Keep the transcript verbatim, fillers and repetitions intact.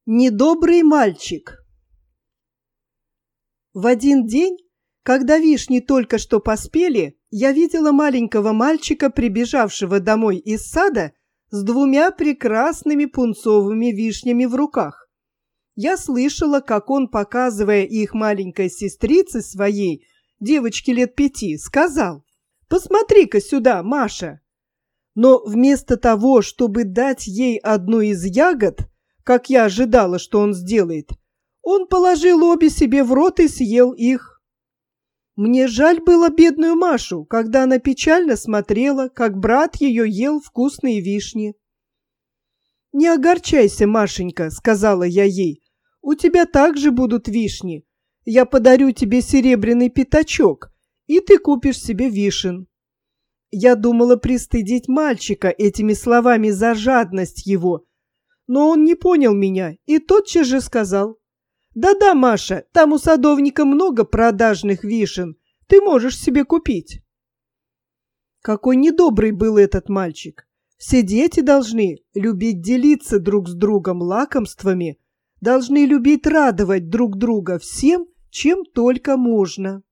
Недобрый мальчик. В один день, когда вишни только что поспели, я видела маленького мальчика, прибежавшего домой из сада с двумя прекрасными пунцовыми вишнями в руках. Я слышала, как он, показывая их маленькой сестрице своей, девочке лет пяти, сказал: «Посмотри-ка сюда, Маша!» Но вместо того, чтобы дать ей одну из ягод, как я ожидала, что он сделает, он положил обе себе в рот и съел их. Мне жаль было бедную Машу, когда она печально смотрела, как брат ее ел вкусные вишни. «Не огорчайся, Машенька», — сказала я ей, — «у тебя также будут вишни. Я подарю тебе серебряный пятачок, и ты купишь себе вишен». Я думала пристыдить мальчика этими словами за жадность его, но он не понял меня и тотчас же сказал: «Да-да, Маша, там у садовника много продажных вишен, ты можешь себе купить». Какой недобрый был этот мальчик! Все дети должны любить делиться друг с другом лакомствами, должны любить радовать друг друга всем, чем только можно.